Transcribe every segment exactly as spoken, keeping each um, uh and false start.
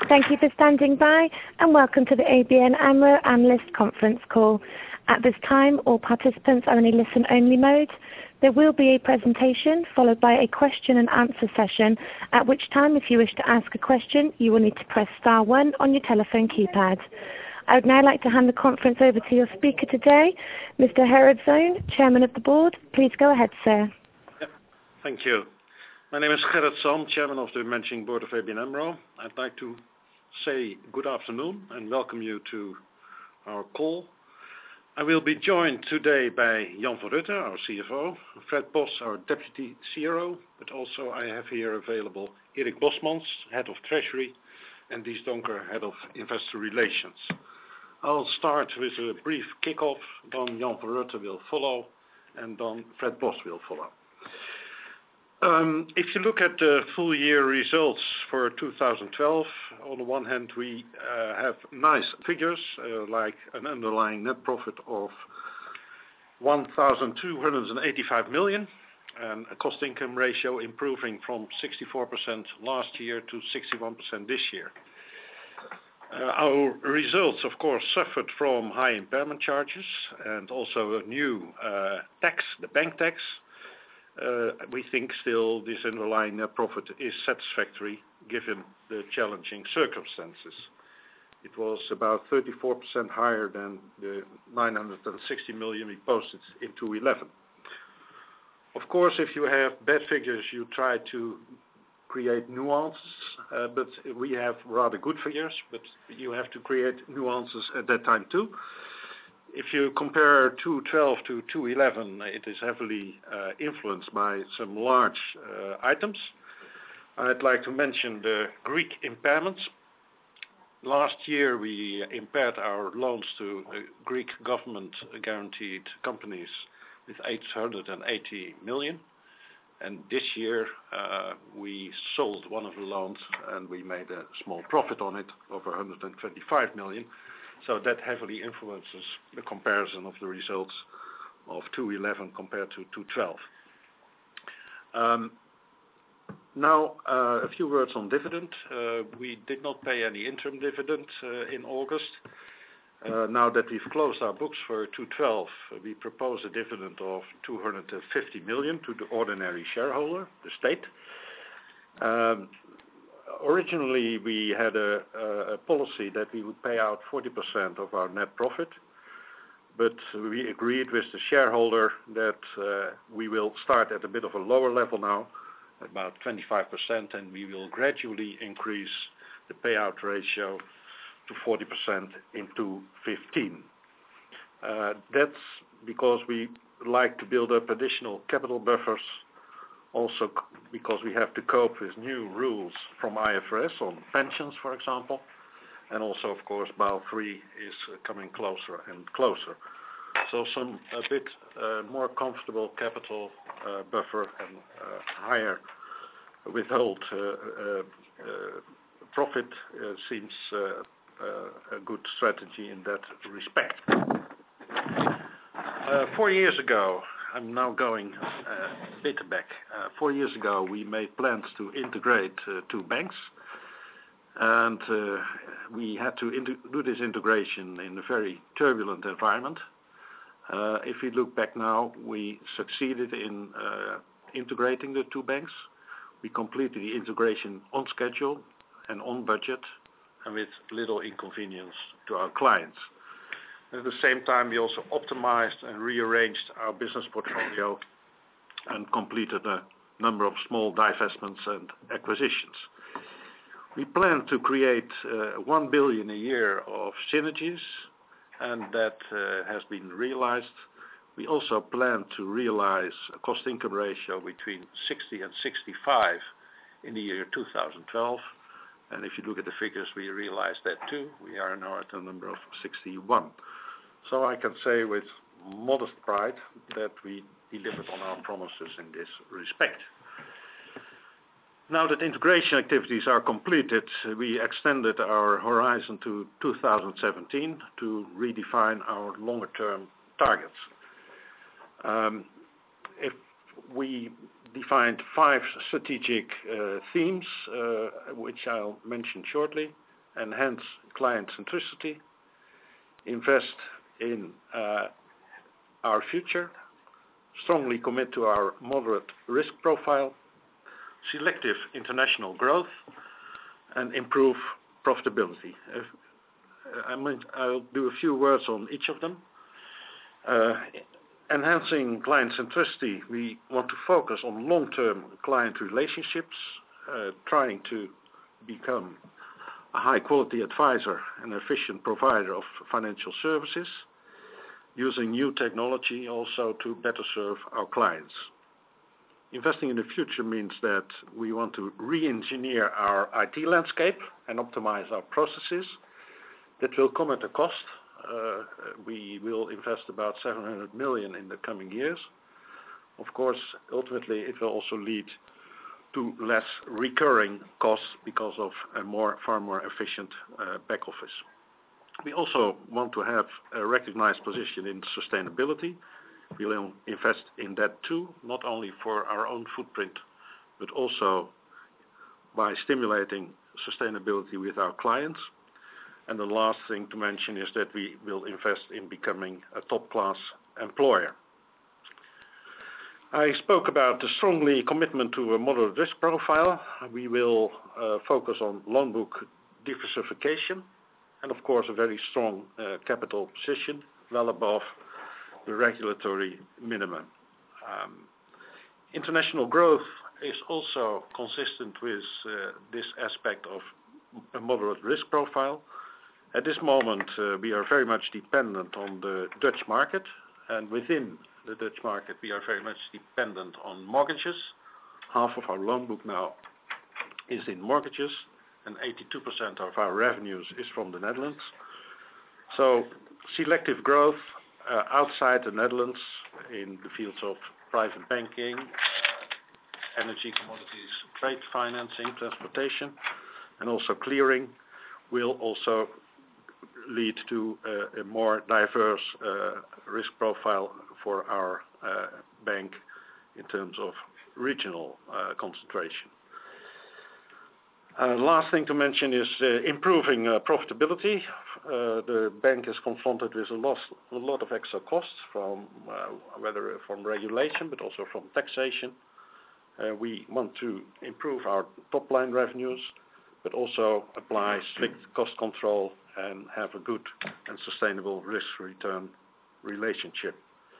Thank you for standing by, and welcome to the A B N AMRO Analyst Conference Call. At this time, all participants are in a listen-only mode. There will be a presentation followed by a question and answer session, at which time, if you wish to ask a question, you will need to press star one on your telephone keypad. I would now like to hand the conference over to your speaker today, Mister Gerard Zoon, Chairman of the Board. Please go ahead, sir. Yeah, thank you. My name is Gerard Zoon, Chairman of the Managing Board of A B N AMRO. I'd like to say good afternoon and welcome you to our call. I will be joined today by Jan van Rutte, our C F O, Fred Bos, our Deputy C R O, but also I have here available Erik Bosmans, Head of Treasury, and Dies Donker, Head of Investor Relations. I'll start with a brief kick-off, then Jan van Rutte will follow, and then Fred Bos will follow. Um, if you look at the full year results for two thousand twelve, on the one hand we uh, have nice figures uh, like an underlying net profit of one thousand two hundred eighty-five million and a cost income ratio improving from sixty-four percent last year to sixty-one percent this year. Uh, our results of course suffered from high impairment charges and also a new uh, tax, the bank tax. Uh, we think still this underlying net profit is satisfactory given the challenging circumstances. It was about thirty-four percent higher than the nine hundred sixty million we posted in two thousand eleven. Of course, if you have bad figures, you try to create nuances, uh, but we have rather good figures, but you have to create nuances at that time too. If you compare two thousand twelve to two thousand eleven, it is heavily uh, influenced by some large uh, items. I'd like to mention the Greek impairments. Last year we impaired our loans to uh, Greek government guaranteed companies with eight hundred eighty million. And this year uh, we sold one of the loans and we made a small profit on it of one hundred twenty-five million. So that heavily influences the comparison of the results of two thousand eleven compared to two thousand twelve. Um, now, uh, a few words on dividend. Uh, we did not pay any interim dividend uh, in August. Uh, now that we've closed our books for two thousand twelve, uh, we propose a dividend of two hundred fifty million to the ordinary shareholder, the state. Um, Originally, we had a, a policy that we would pay out forty percent of our net profit, but we agreed with the shareholder that uh, we will start at a bit of a lower level now, about twenty-five percent, and we will gradually increase the payout ratio to forty percent in two thousand fifteen. Uh, that's because we like to build up additional capital buffers, also because we have to cope with new rules from I F R S on pensions, for example, and also, of course, Basel three is coming closer and closer. So some a bit uh, more comfortable capital uh, buffer and uh, higher withhold uh, uh, uh, profit uh, seems uh, uh, a good strategy in that respect. Uh, four years ago, I'm now going uh, a bit back. Uh, four years ago, we made plans to integrate uh, two banks, and uh, we had to do this integration in a very turbulent environment. Uh, if we look back now, we succeeded in uh, integrating the two banks. We completed the integration on schedule and on budget, and with little inconvenience to our clients. At the same time, we also optimized and rearranged our business portfolio and completed a number of small divestments and acquisitions. We plan to create uh, one billion a year of synergies, and that uh, has been realized. We also plan to realize a cost-income ratio between sixty and sixty-five in the year two thousand twelve. And if you look at the figures, we realize that too. We are now at a number of sixty-one. So I can say with modest pride that we delivered on our promises in this respect. Now that integration activities are completed, we extended our horizon to two thousand seventeen to redefine our longer-term targets. Um, if we defined five strategic uh, themes, uh, which I'll mention shortly. enhance client centricity, invest in uh, our future, strongly commit to our moderate risk profile, selective international growth, and improve profitability. If, I mean, I'll do a few words on each of them. Uh, enhancing client centricity, we want to focus on long-term client relationships, uh, trying to become a high-quality advisor and efficient provider of financial services, using new technology also to better serve our clients. Investing in the future means that we want to re-engineer our I T landscape and optimize our processes. That will come at a cost. Uh, we will invest about seven hundred million in the coming years. Of course, ultimately it will also lead to less recurring costs because of a more, far more efficient uh, back office. We also want to have a recognized position in sustainability. We'll invest in that too, not only for our own footprint, but also by stimulating sustainability with our clients. And the last thing to mention is that we will invest in becoming a top-class employer. I spoke about the strongly commitment to a moderate risk profile. We will uh, focus on loan book diversification and of course a very strong uh, capital position, well above the regulatory minimum. Um, international growth is also consistent with uh, this aspect of a moderate risk profile. At this moment, uh, we are very much dependent on the Dutch market, and within the Dutch market, we are very much dependent on mortgages. Half of our loan book now is in mortgages, and eighty-two percent of our revenues is from the Netherlands. So selective growth uh, outside the Netherlands in the fields of private banking, energy, commodities, trade financing, transportation, and also clearing will also lead to uh, a more diverse uh, risk profile for our uh, bank in terms of regional uh, concentration. Uh, last thing to mention is uh, improving uh, profitability. Uh, the bank is confronted with a lot, a lot of extra costs from uh, whether from regulation but also from taxation. Uh, we want to improve our top line revenues, but also apply strict cost control and have a good and sustainable risk-return relationship.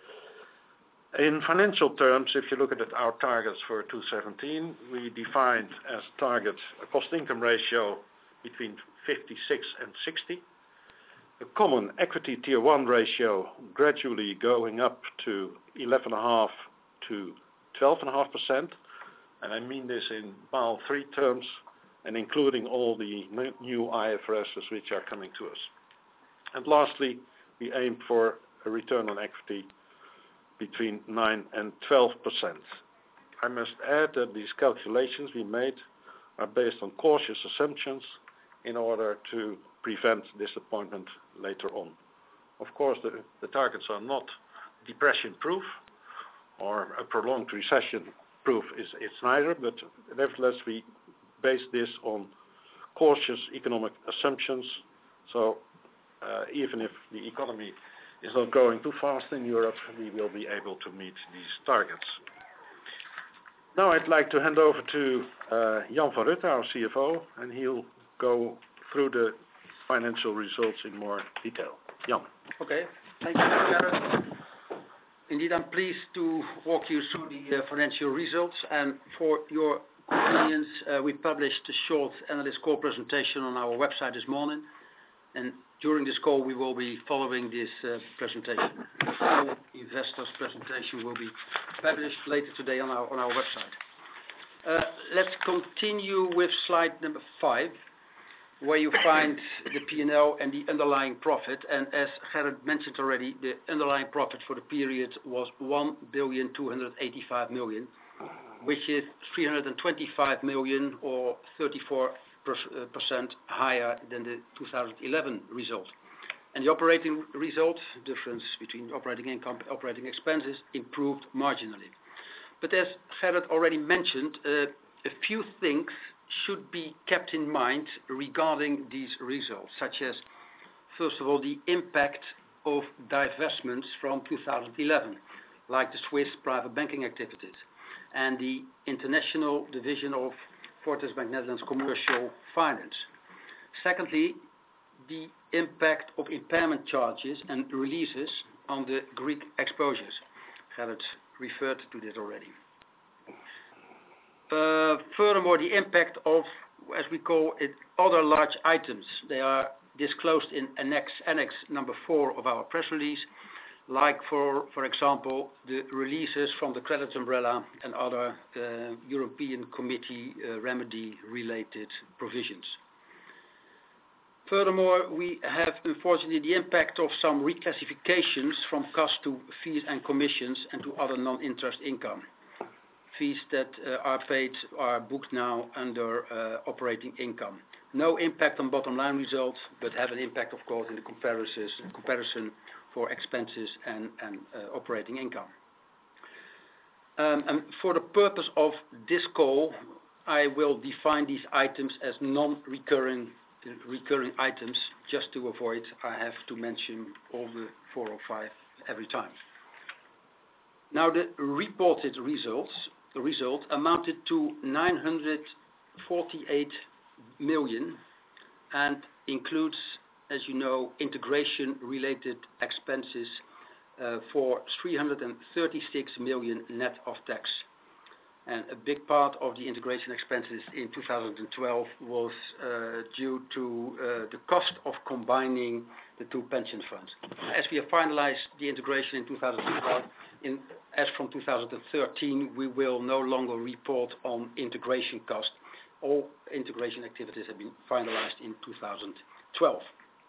In financial terms, if you look at our targets for two thousand seventeen, we defined as target a cost-income ratio between fifty-six and sixty, a common equity tier one ratio gradually going up to eleven point five to twelve point five percent, and I mean this in Basel three terms, and including all the new I F R Ss which are coming to us. And lastly, we aim for a return on equity between nine and twelve percent. I must add that these calculations we made are based on cautious assumptions in order to prevent disappointment later on. Of course, the, the targets are not depression-proof or a prolonged recession-proof is it's neither, but nevertheless we base this on cautious economic assumptions. So uh, even if the economy is not growing too fast in Europe, we will be able to meet these targets. Now I'd like to hand over to uh, Jan van Rutte, our C F O, and he'll go through the financial results in more detail. Jan. Okay, thank you, Gerrit. Indeed, I'm pleased to walk you through the uh, financial results, and for your convenience, uh, we published a short analyst call presentation on our website this morning, and during this call we will be following this uh, presentation. The full investors presentation will be published later today on our on our website. Uh, let's continue with slide number five, where you find the P and L and the underlying profit. And as Gerrit mentioned already, the underlying profit for the period was one billion two hundred eighty-five million, which is three hundred twenty-five million or thirty-four percent higher than the two thousand eleven result. And the operating result, difference between operating income and operating expenses, improved marginally. But as Gerrit already mentioned, uh, a few things should be kept in mind regarding these results, such as, first of all, the impact of divestments from two thousand eleven, like the Swiss private banking activities and the international division of Fortis Bank Netherlands Commercial Finance. Secondly, the impact of impairment charges and releases on the Greek exposures. Gerrit referred to this already. Uh, furthermore, the impact of, as we call it, other large items. They are disclosed in annex, annex number four of our press release, like for, for example, the releases from the credit umbrella and other uh, European Committee uh, remedy-related provisions. Furthermore, we have unfortunately the impact of some reclassifications from cost to fees and commissions and to other non-interest income. Fees that uh, are paid are booked now under uh, operating income. No impact on bottom line results, but have an impact, of course, in the comparisons, comparison for expenses and, and uh, operating income. Um, and for the purpose of this call, I will define these items as non-recurring recurring items, just to avoid I have to mention all the four or five every time. Now the reported results, the result amounted to nine hundred forty-eight million and includes, as you know, integration related expenses uh, for three hundred thirty-six million net of tax. And a big part of the integration expenses in two thousand twelve was uh, due to uh, the cost of combining the two pension funds. As we have finalized the integration in two thousand twelve, in, as from two thousand thirteen, we will no longer report on integration cost. All integration activities have been finalized in two thousand twelve.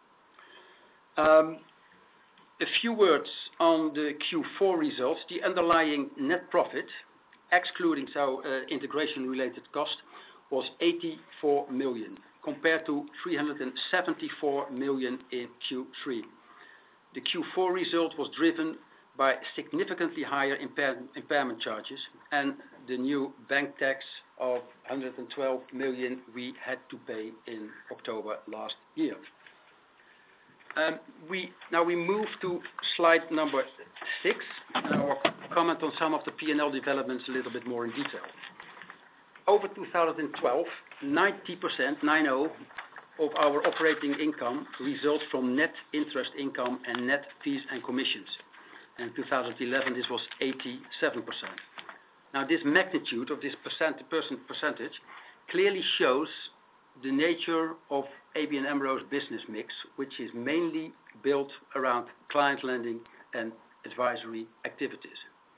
Um, a few words on the Q four results. The underlying net profit, excluding so uh, integration-related cost, was eighty-four million, compared to three hundred seventy-four million in Q three. The Q four result was driven by significantly higher impair impairment charges and the new bank tax of one hundred twelve million we had to pay in October last year. Um, we, now we move to slide number six, and I will comment on some of the P and L developments a little bit more in detail. Over two thousand twelve, ninety percent, nine oh, of our operating income results from net interest income and net fees and commissions. In two thousand eleven, this was eighty-seven percent. Now, this magnitude of this percent, percent percentage clearly shows the nature of A B N AMRO's business mix, which is mainly built around client lending and advisory activities.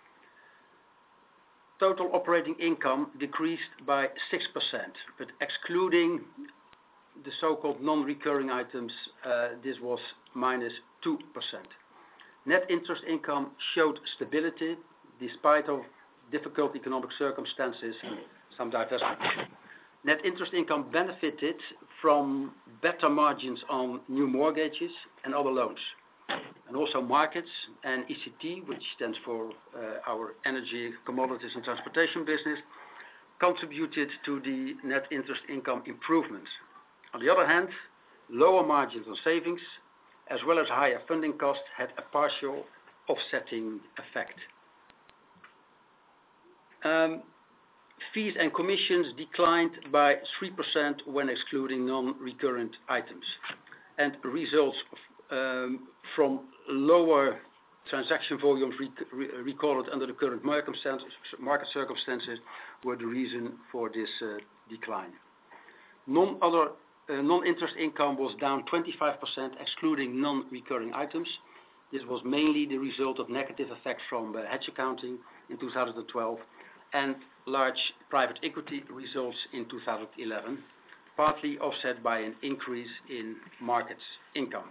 Total operating income decreased by six percent, but excluding the so-called non-recurring items, uh, this was minus two percent. Net interest income showed stability despite of difficult economic circumstances and some divestment. Net interest income benefited from better margins on new mortgages and other loans. And also markets and E C T, which stands for uh, our energy, commodities and transportation business, contributed to the net interest income improvements. On the other hand, lower margins on savings as well as higher funding costs had a partial offsetting effect. Um, fees and commissions declined by three percent when excluding non-recurrent items, and results um, from lower transaction volumes rec re recorded under the current market circumstances were the reason for this uh, decline. Non-other uh, non-interest income was down twenty-five percent excluding non-recurring items. This was mainly the result of negative effects from uh, hedge accounting in two thousand twelve and large private equity results in two thousand eleven, partly offset by an increase in markets income.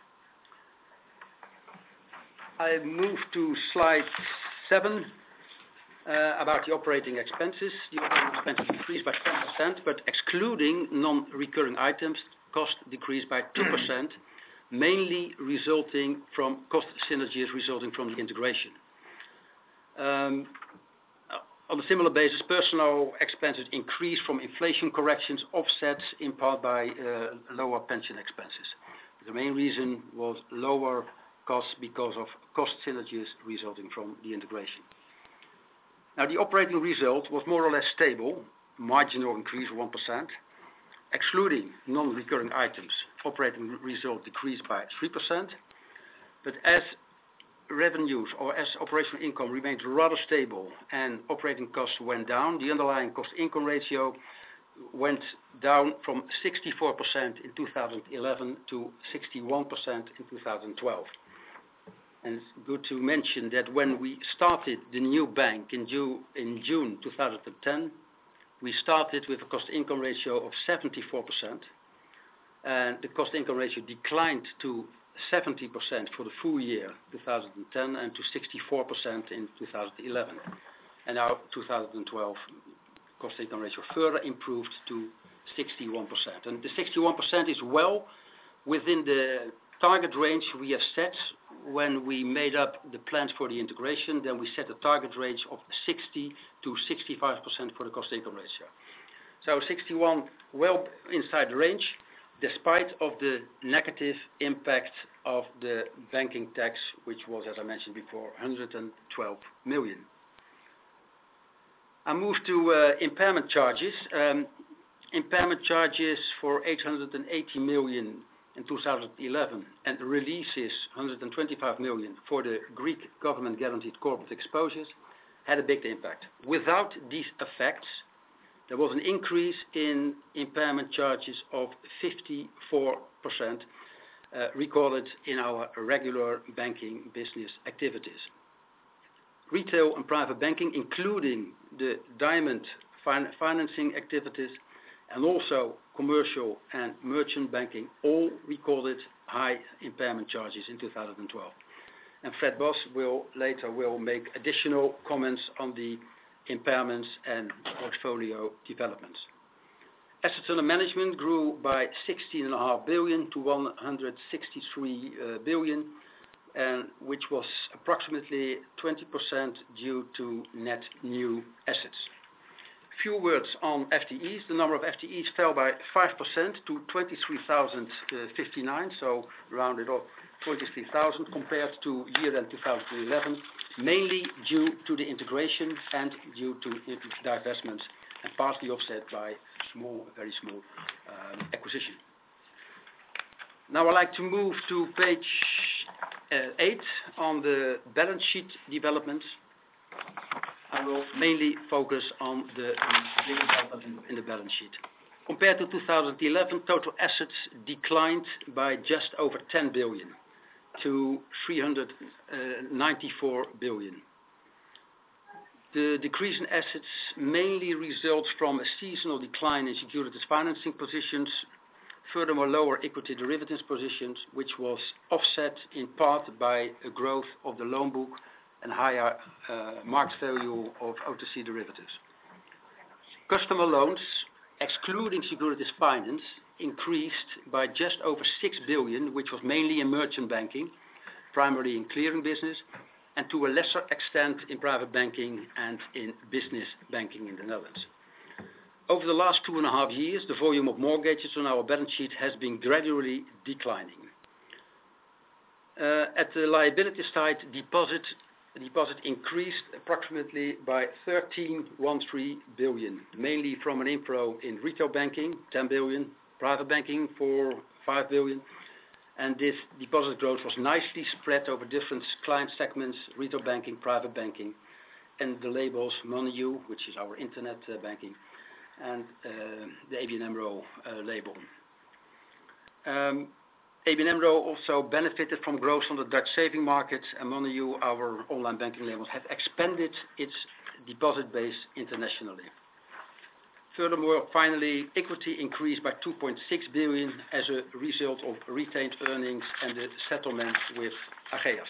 I move to slide seven uh, about the operating expenses. The operating expenses decreased by ten percent, but excluding non-recurring items, cost decreased by two percent, mainly resulting from cost synergies resulting from the integration. Um, On a similar basis, personnel expenses increased from inflation corrections, offset in part by uh, lower pension expenses. The main reason was lower costs because of cost synergies resulting from the integration. Now, the operating result was more or less stable, marginal increase of one percent. Excluding non-recurring items, operating result decreased by three percent. But as revenues or as operational income remained rather stable and operating costs went down, the underlying cost-income ratio went down from sixty-four percent in two thousand eleven to sixty-one percent in two thousand twelve. And it's good to mention that when we started the new bank in June, in June two thousand ten, we started with a cost-income ratio of seventy-four percent, and the cost-income ratio declined to seventy percent for the full year two thousand ten and to sixty-four percent in two thousand eleven. And now two thousand twelve, cost-income ratio further improved to sixty-one percent. And the sixty-one percent is well within the target range we have set when we made up the plans for the integration. Then we set a target range of sixty to sixty-five percent for the cost-income ratio. So sixty-one, well inside the range, despite of the negative impact of the banking tax, which was, as I mentioned before, one hundred twelve million. I move to uh, impairment charges. Um, impairment charges for eight hundred eighty million in two thousand eleven and releases one hundred twenty-five million for the Greek government guaranteed corporate exposures had a big impact. Without these effects, there was an increase in impairment charges of fifty-four percent uh, recorded in our regular banking business activities. Retail and private banking, including the diamond fin- financing activities, and also commercial and merchant banking, all recorded high impairment charges in two thousand twelve. And Fred Bos will later will make additional comments on the impairments and portfolio developments. Assets under management grew by sixteen point five billion to one hundred sixty-three uh, billion, and which was approximately twenty percent due to net new assets. Few words on F T Es. The number of F T Es fell by five percent to twenty-three thousand fifty-nine, so rounded off twenty-three thousand compared to year-end two thousand eleven, mainly due to the integration and due to divestments, and partly offset by small, very small um, acquisition. Now I'd like to move to page uh, eight on the balance sheet developments. I will mainly focus on the big development in the balance sheet. Compared to two thousand eleven, total assets declined by just over ten billion to three hundred ninety-four billion. The decrease in assets mainly results from a seasonal decline in securities financing positions, furthermore lower equity derivatives positions, which was offset in part by a growth of the loan book and higher uh, market value of O T C derivatives. Customer loans, excluding securities finance, increased by just over six billion, which was mainly in merchant banking, primarily in clearing business, and to a lesser extent in private banking and in business banking in the Netherlands. Over the last two and a half years, the volume of mortgages on our balance sheet has been gradually declining. Uh, at the liability side, deposit deposit increased approximately by thirteen point one three billion, mainly from an inflow in retail banking, ten billion, private banking for five billion, and this deposit growth was nicely spread over different client segments, retail banking, private banking, and the labels MoneyU, which is our internet uh, banking, and uh, the A B N AMRO uh, label. Um, A B N AMRO also benefited from growth on the Dutch saving market, and MoneyU, our online banking labels, have expanded its deposit base internationally. Furthermore, finally, equity increased by two point six billion as a result of retained earnings and the settlement with Ageas.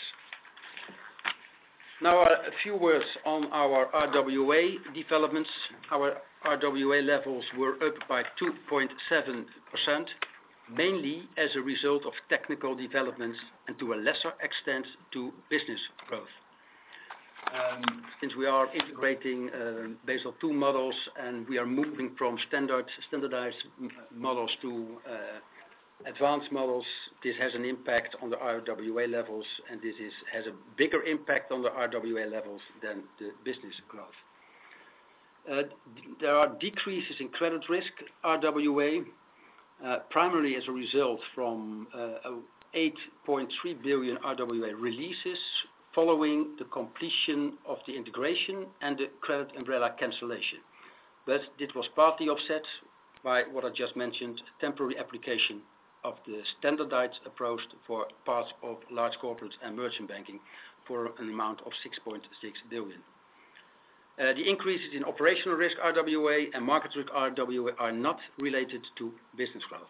Now a few words on our R W A developments. Our R W A levels were up by two point seven percent. Mainly as a result of technical developments and to a lesser extent to business growth. Um, since we are integrating uh, Basel two models and we are moving from standard standardized m- models to uh, advanced models, this has an impact on the R W A levels, and this is, has a bigger impact on the R W A levels than the business growth. Uh, d- there are decreases in credit risk R W A, uh, primarily as a result from uh, eight point three billion R W A releases following the completion of the integration and the credit umbrella cancellation. But this was partly offset by what I just mentioned, temporary application of the standardized approach for parts of large corporates and merchant banking for an amount of six point six billion. Uh, the increases in operational risk R W A and market risk R W A are not related to business growth.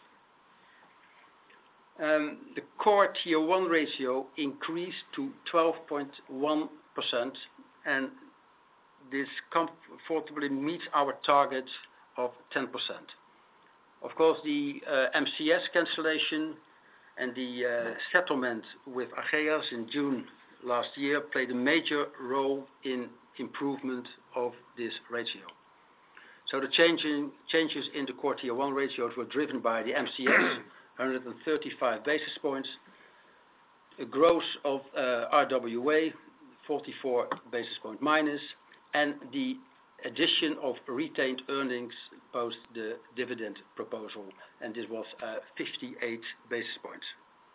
Um, the core Tier one ratio increased to twelve point one percent, and this comfortably meets our target of ten percent. Of course, the uh, M C S cancellation and the uh, settlement with Ageas in June last year played a major role in improvement of this ratio. So the changing, changes in the core Tier one ratios were driven by the M C S, one hundred thirty-five basis points, a growth of uh, R W A, forty-four basis point minus, and the addition of retained earnings post the dividend proposal, and this was uh, fifty-eight basis points.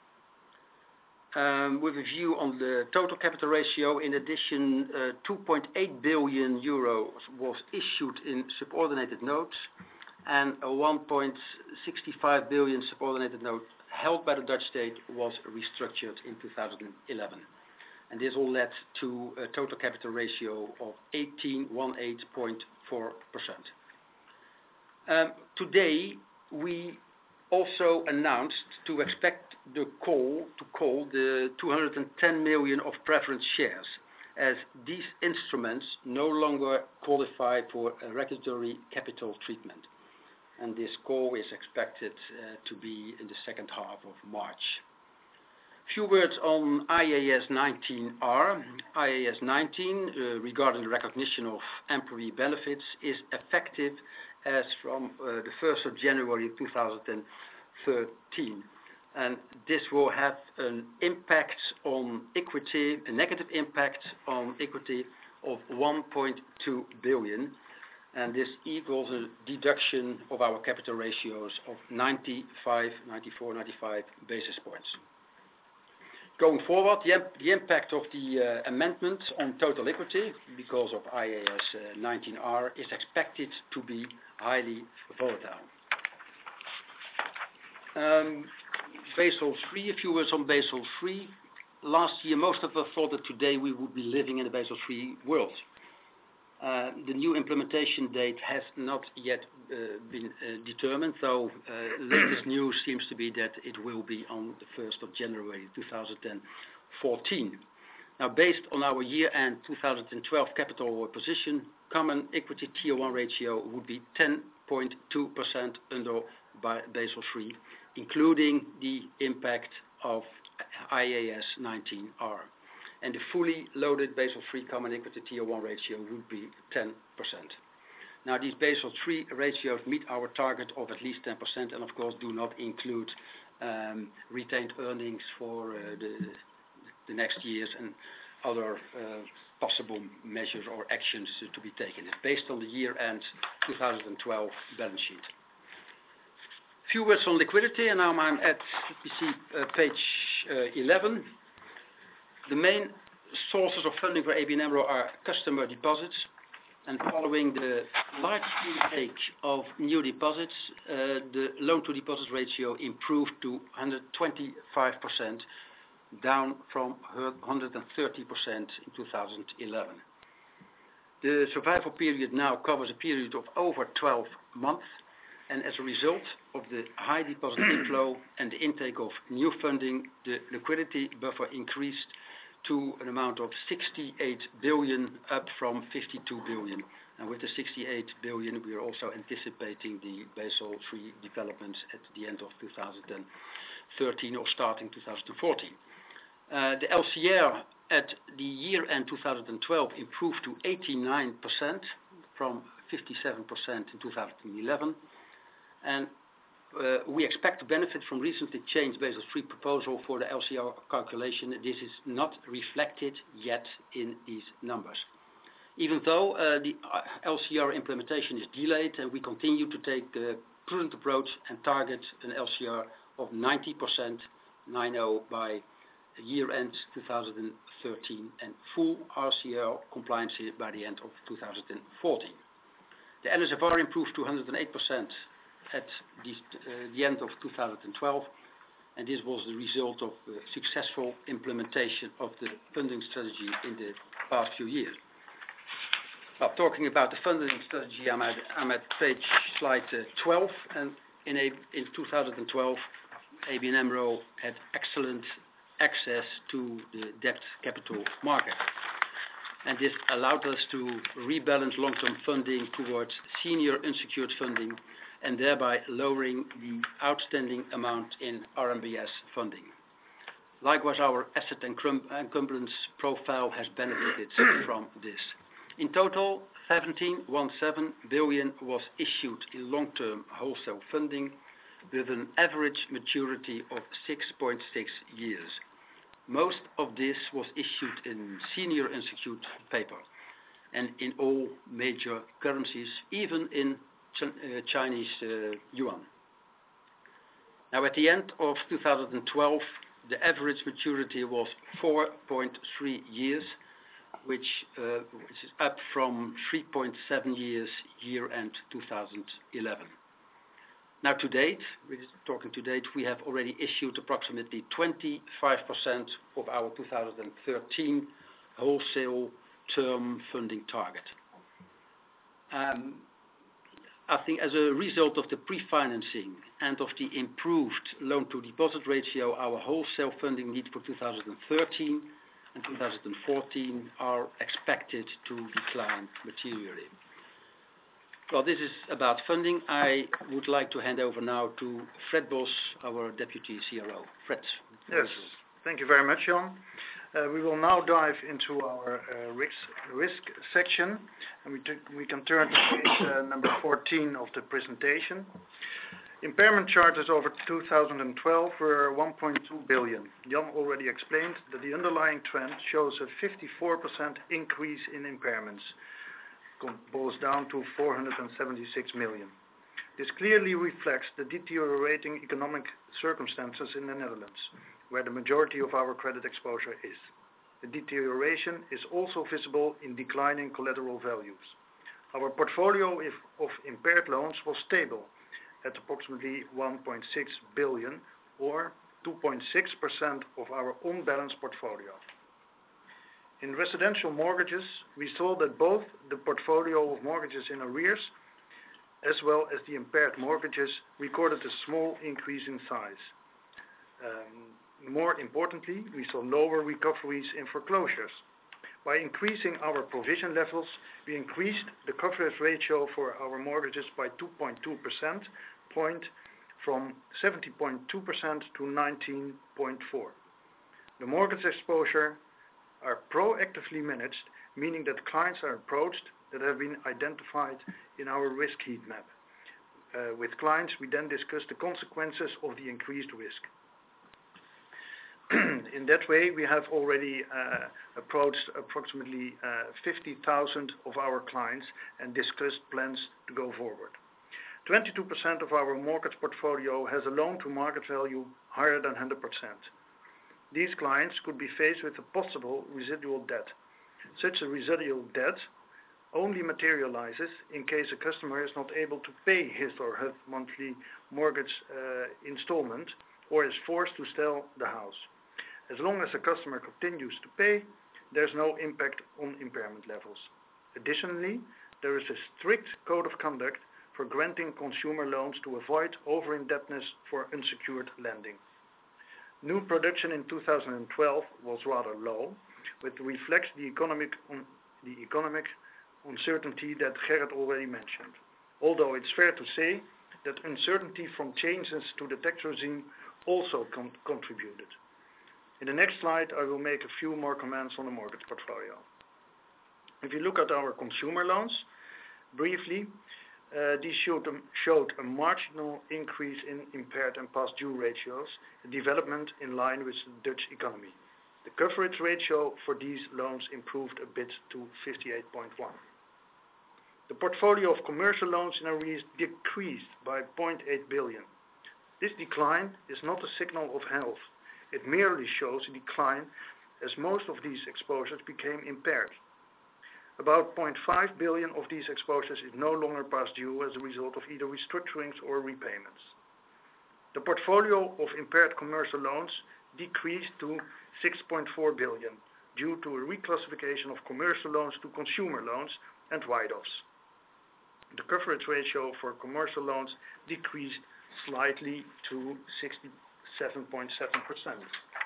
Um, with a view on the total capital ratio, in addition, uh, two point eight billion euros was issued in subordinated notes, and a one point six five billion subordinated note held by the Dutch state was restructured in two thousand eleven. And this all led to a total capital ratio of eighteen point four percent. Um, today, we also announced to expect the call to call the two hundred ten million of preference shares, as these instruments no longer qualify for a regulatory capital treatment. And this call is expected uh, to be in the second half of March. Few words on I A S nineteen R. I A S nineteen, uh, regarding the recognition of employee benefits, is effective as from uh, the first of January two thousand thirteen. And this will have an impact on equity, a negative impact on equity of one point two billion. And this equals a deduction of our capital ratios of ninety-five, ninety-four, ninety-five basis points. Going forward, the, the impact of the uh, amendment on total equity because of I A S nineteen R is expected to be highly volatile. Um, Basel three, a few words on Basel three. Last year, most of us thought that today we would be living in a Basel three world. Uh, the new implementation date has not yet uh, been uh, determined, though uh, latest news seems to be that it will be on the first of January two thousand fourteen. Now, based on our year-end two thousand twelve capital position, Common Equity Tier one ratio would be ten point two percent under by Basel three, including the impact of I A S nineteen R. And the fully loaded Basel three Common Equity Tier one ratio would be ten percent. Now, these Basel three ratios meet our target of at least ten percent and, of course, do not include um, retained earnings for uh, the, the next years and other uh, possible measures or actions uh, to be taken. It's based on the year-end two thousand twelve balance sheet. Few words on liquidity, and now I'm at you see, uh, page uh, eleven. The main sources of funding for A B N AMRO are customer deposits, and following the large intake of new deposits, uh, the loan-to-deposit ratio improved to one hundred twenty-five percent, down from one hundred thirty percent in two thousand eleven. The survival period now covers a period of over twelve months, and as a result of the high deposit inflow and the intake of new funding, the liquidity buffer increased to an amount of sixty-eight billion, up from fifty-two billion. And with the sixty-eight billion, we are also anticipating the Basel three developments at the end of two thousand thirteen or starting two thousand fourteen. Uh, the L C R at the year-end two thousand twelve improved to eighty-nine percent from fifty-seven percent in two thousand eleven, and uh, we expect to benefit from recently changed Basel three proposal for the L C R calculation. This is not reflected yet in these numbers. Even though uh, the L C R implementation is delayed, and we continue to take a prudent approach and target an L C R of ninety percent, ninety by year-end two thousand thirteen, and full R C R compliance by the end of two thousand fourteen. The N S F R improved to one hundred eight percent at the, uh, the end of two thousand twelve, and this was the result of uh, successful implementation of the funding strategy in the past few years. Well, talking about the funding strategy, I'm at, I'm at page slide uh, twelve, and in, a, in two thousand twelve, A B N AMRO had excellent access to the debt capital market. And this allowed us to rebalance long-term funding towards senior unsecured funding, and thereby lowering the outstanding amount in R M B S funding. Likewise, our asset encumbrance profile has benefited from this. In total, seventeen point one seven billion was issued in long-term wholesale funding with an average maturity of six point six years. Most of this was issued in senior unsecured paper and in all major currencies, even in Ch uh, Chinese uh, yuan. Now, at the end of two thousand twelve, the average maturity was four point three years, which, uh, which is up from three point seven years year-end two thousand eleven. Now, to date, we're talking to date, we have already issued approximately twenty-five percent of our two thousand thirteen wholesale term funding target. Um, I think as a result of the pre-financing and of the improved loan-to-deposit ratio, our wholesale funding needs for two thousand thirteen and two thousand fourteen are expected to decline materially. Well, this is about funding. I would like to hand over now to Fred Bos, our Deputy C R O. Fred. Yes, thank you very much, Jan. Uh, we will now dive into our uh, risk, risk section, and we, we can turn to page uh, number fourteen of the presentation. Impairment charges over two thousand twelve were one point two billion. Jan already explained that the underlying trend shows a fifty-four percent increase in impairments, boils down to four hundred seventy-six million. This clearly reflects the deteriorating economic circumstances in the Netherlands, where the majority of our credit exposure is. The deterioration is also visible in declining collateral values. Our portfolio of impaired loans was stable at approximately one point six billion, or two point six percent of our on-balance portfolio. In residential mortgages, we saw that both the portfolio of mortgages in arrears as well as the impaired mortgages recorded a small increase in size. Um, more importantly, we saw lower recoveries in foreclosures. By increasing our provision levels, we increased the coverage ratio for our mortgages by two point two percent point from seventy point two percent to nineteen point four. The mortgage exposure are proactively managed, meaning that clients are approached that have been identified in our risk heat map. Uh, with clients, we then discuss the consequences of the increased risk. In that way, we have already uh, approached approximately uh, fifty thousand of our clients and discussed plans to go forward. twenty-two percent of our mortgage portfolio has a loan to market value higher than one hundred percent. These clients could be faced with a possible residual debt. Such a residual debt only materializes in case a customer is not able to pay his or her monthly mortgage uh, installment or is forced to sell the house. As long as the customer continues to pay, there is no impact on impairment levels. Additionally, there is a strict code of conduct for granting consumer loans to avoid over-indebtedness for unsecured lending. New production in two thousand twelve was rather low, which reflects the economic, un the economic uncertainty that Gerrit already mentioned. Although it's fair to say that uncertainty from changes to the tax regime also con contributed. In the next slide, I will make a few more comments on the mortgage portfolio. If you look at our consumer loans, briefly, uh, these showed a, showed a marginal increase in impaired and past due ratios, a development in line with the Dutch economy. The coverage ratio for these loans improved a bit to fifty-eight point one. The portfolio of commercial loans in arrears decreased by zero point eight billion. This decline is not a signal of health. It merely shows a decline as most of these exposures became impaired. About zero point five billion of these exposures is no longer past due as a result of either restructurings or repayments. The portfolio of impaired commercial loans decreased to six point four billion due to a reclassification of commercial loans to consumer loans and write-offs. The coverage ratio for commercial loans decreased slightly to sixty-seven point seven percent.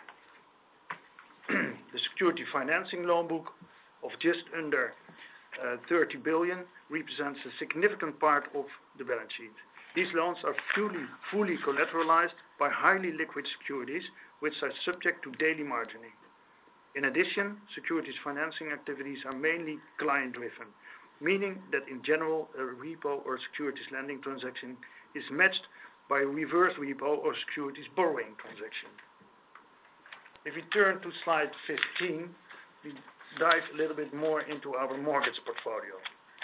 The security financing loan book of just under uh, thirty billion represents a significant part of the balance sheet. These loans are fully, fully collateralized by highly liquid securities which are subject to daily margining. In addition, securities financing activities are mainly client-driven, meaning that in general a repo or securities lending transaction is matched by a reverse repo or securities borrowing transaction. If we turn to slide fifteen, we dive a little bit more into our mortgage portfolio.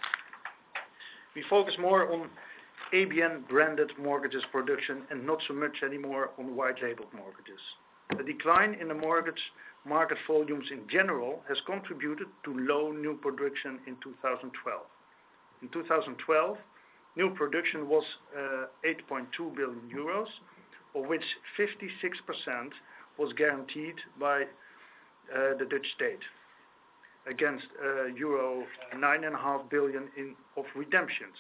We focus more on A B N branded mortgages production and not so much anymore on white labeled mortgages. The decline in the mortgage market volumes in general has contributed to low new production in two thousand twelve. In two thousand twelve, new production was uh, eight point two billion euros, of which fifty-six percent was guaranteed by uh, the Dutch state, against uh, euro nine point five billion in, of redemptions.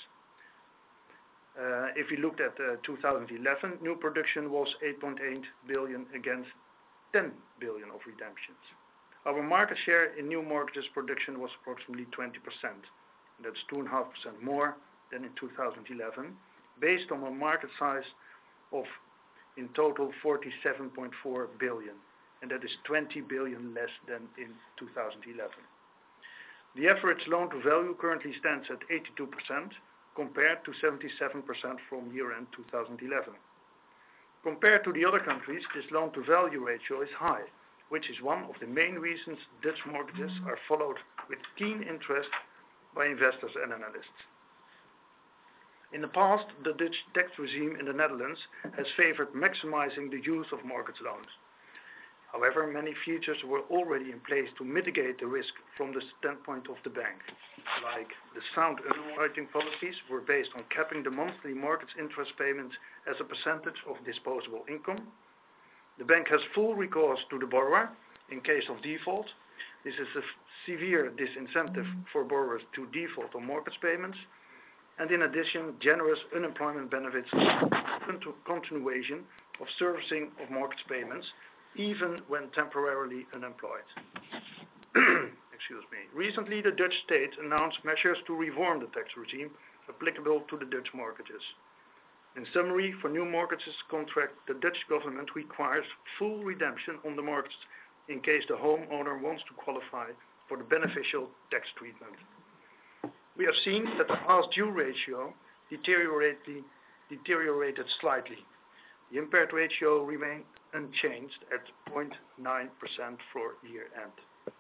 Uh, if we looked at uh, two thousand eleven, new production was eight point eight billion against ten billion of redemptions. Our market share in new mortgages production was approximately twenty percent. That's two point five percent more than in two thousand eleven, based on a market size of in total forty-seven point four billion, and that is twenty billion less than in two thousand eleven. The average loan to value currently stands at eighty-two percent, compared to seventy-seven percent from year-end two thousand eleven. Compared to the other countries, this loan to value ratio is high, which is one of the main reasons Dutch mortgages are followed with keen interest by investors and analysts. In the past, the Dutch tax regime in the Netherlands has favored maximizing the use of mortgage loans. However, many features were already in place to mitigate the risk from the standpoint of the bank, like the sound underwriting policies were based on capping the monthly mortgage interest payments as a percentage of disposable income. The bank has full recourse to the borrower in case of default. This is a severe disincentive for borrowers to default on mortgage payments. And in addition, generous unemployment benefits to continuation of servicing of mortgage payments, even when temporarily unemployed. Excuse me. Recently, the Dutch state announced measures to reform the tax regime applicable to the Dutch mortgages. In summary, for new mortgages contract, the Dutch government requires full redemption on the mortgage in case the homeowner wants to qualify for the beneficial tax treatment. We have seen that the past due ratio deteriorated, deteriorated slightly. The impaired ratio remained unchanged at zero point nine percent for year-end.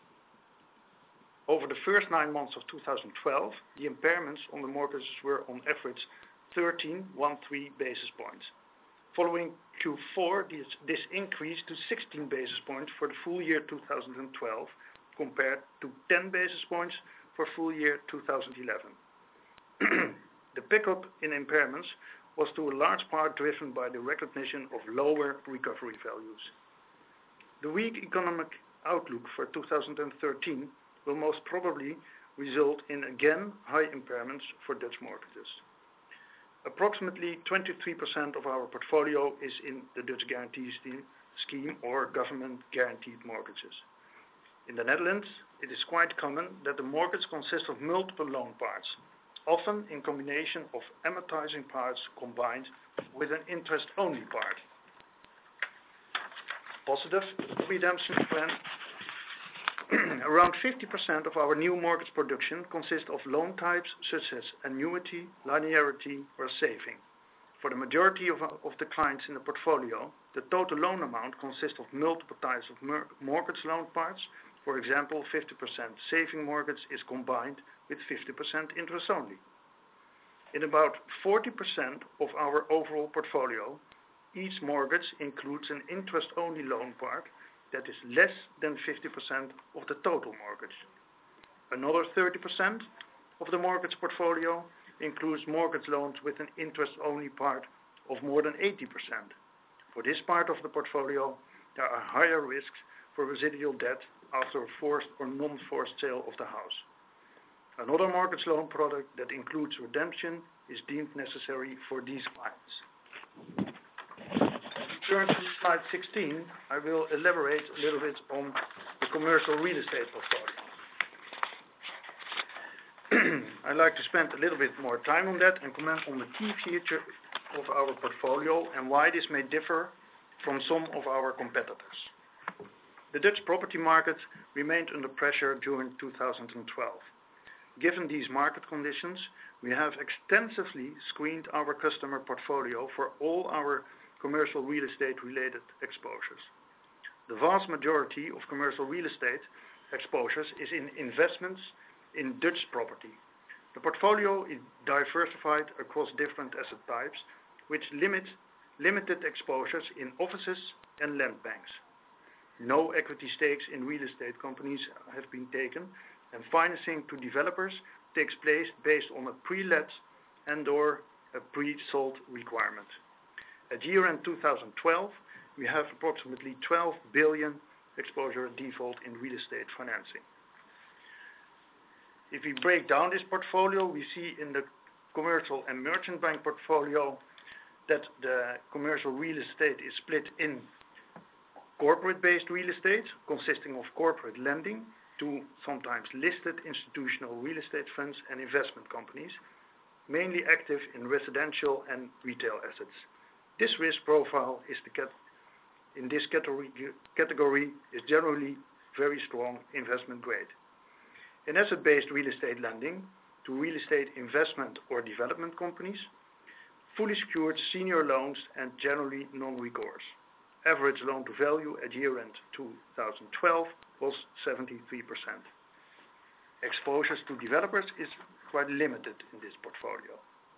Over the first nine months of two thousand twelve, the impairments on the mortgages were on average thirteen point one three basis points. Following Q four, this, this increased to sixteen basis points for the full year two thousand twelve, compared to ten basis points for full year two thousand eleven. The pickup in impairments was to a large part driven by the recognition of lower recovery values. The weak economic outlook for two thousand thirteen will most probably result in again high impairments for Dutch mortgages. Approximately twenty-three percent of our portfolio is in the Dutch guarantee scheme or government guaranteed mortgages. In the Netherlands, it is quite common that the mortgage consists of multiple loan parts, often in combination of amortizing parts combined with an interest-only part. positive redemption trend. Around fifty percent of our new mortgage production consists of loan types such as annuity, linearity, or saving. For the majority of, of the clients in the portfolio, the total loan amount consists of multiple types of mortgage loan parts. For example, fifty percent saving mortgage is combined with fifty percent interest only. In about forty percent of our overall portfolio, each mortgage includes an interest-only loan part that is less than fifty percent of the total mortgage. Another thirty percent of the mortgage portfolio includes mortgage loans with an interest-only part of more than eighty percent. For this part of the portfolio, there are higher risks for residual debt after a forced or non-forced sale of the house. Another mortgage loan product that includes redemption is deemed necessary for these clients. Turn to slide sixteen, I will elaborate a little bit on the commercial real estate portfolio. I'd like to spend a little bit more time on that and comment on the key feature of our portfolio and why this may differ from some of our competitors. The Dutch property market remained under pressure during two thousand twelve. Given these market conditions, we have extensively screened our customer portfolio for all our commercial real estate related exposures. The vast majority of commercial real estate exposures is in investments in Dutch property. The portfolio is diversified across different asset types, which limit limited exposures in offices and land banks. No equity stakes in real estate companies have been taken, and financing to developers takes place based on a pre-let and or a pre-sold requirement. At year-end two thousand twelve, we have approximately twelve billion exposure default in real estate financing. If we break down this portfolio, we see in the commercial and merchant bank portfolio that the commercial real estate is split in corporate-based real estate, consisting of corporate lending to sometimes listed institutional real estate funds and investment companies, mainly active in residential and retail assets. This risk profile is the cat in this category, category is generally very strong investment grade. In asset-based real estate lending to real estate investment or development companies, fully secured senior loans and generally non-recourse. Average loan to value at year-end two thousand twelve was seventy-three percent. Exposures to developers is quite limited in this portfolio.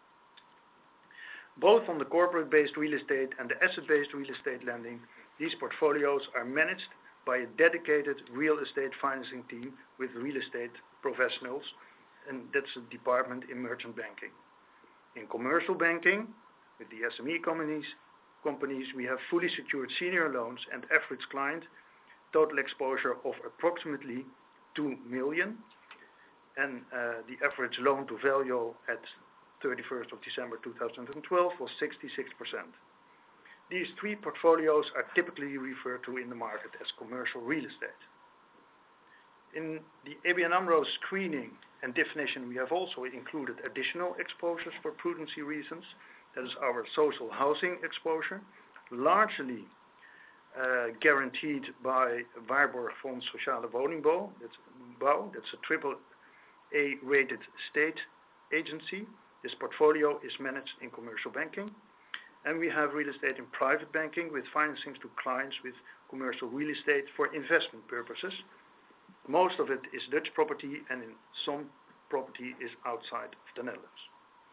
Both on the corporate-based real estate and the asset-based real estate lending, these portfolios are managed by a dedicated real estate financing team with real estate professionals, and that's a department in merchant banking. In commercial banking, with the S M E companies, companies, we have fully secured senior loans and average client total exposure of approximately two million, and uh, the average loan to value at thirty-first of December two thousand twelve was sixty-six percent. These three portfolios are typically referred to in the market as commercial real estate. In the A B N AMRO screening and definition, we have also included additional exposures for prudency reasons. That is our social housing exposure, largely uh, guaranteed by Waarborg Fonds Sociale Woningbouw. That's, that's a triple A rated state agency. This portfolio is managed in commercial banking. And we have real estate in private banking with financings to clients with commercial real estate for investment purposes. Most of it is Dutch property, and in some property is outside of the Netherlands.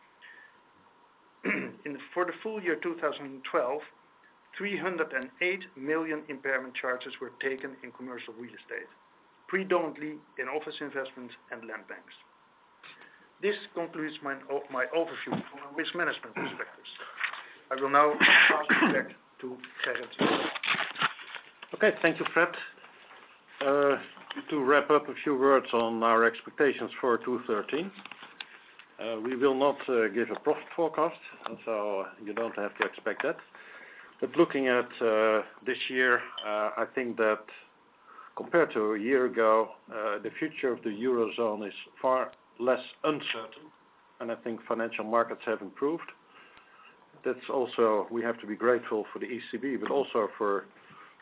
in, for the full year two thousand twelve, three hundred eight million impairment charges were taken in commercial real estate, predominantly in office investments and land banks. This concludes my, my overview from a risk management perspective. I will now pass it back to Gerrit. Okay, thank you, Fred. Uh, to wrap up a few words on our expectations for two thousand thirteen. Uh, we will not uh, give a profit forecast, so you don't have to expect that. But looking at uh, this year, uh, I think that compared to a year ago, uh, the future of the Eurozone is far less uncertain, and I think financial markets have improved. That's also, we have to be grateful for the E C B, but also for the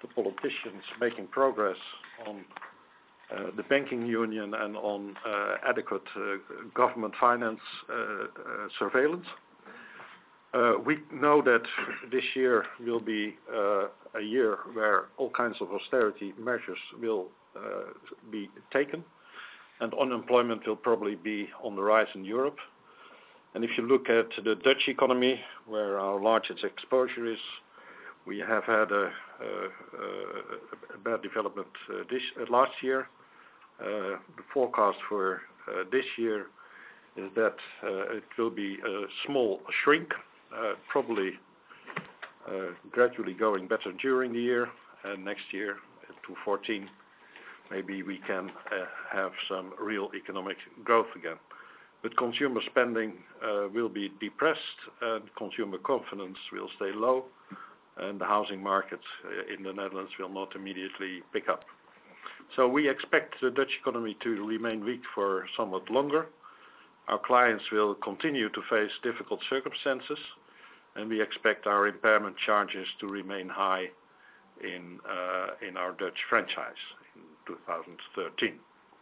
the politicians making progress on uh, the banking union and on uh, adequate uh, government finance uh, uh, surveillance. Uh, we know that this year will be uh, a year where all kinds of austerity measures will uh, be taken, and unemployment will probably be on the rise in Europe. And if you look at the Dutch economy, where our largest exposure is, we have had a, a, a bad development uh, this uh, last year. Uh, the forecast for uh, this year is that uh, it will be a small shrink, uh, probably uh, gradually going better during the year, and next year to fourteen, maybe we can uh, have some real economic growth again. But consumer spending uh, will be depressed, and consumer confidence will stay low, and the housing market uh, in the Netherlands will not immediately pick up. So we expect the Dutch economy to remain weak for somewhat longer. Our clients will continue to face difficult circumstances, and we expect our impairment charges to remain high in uh, in our Dutch franchise in two thousand thirteen.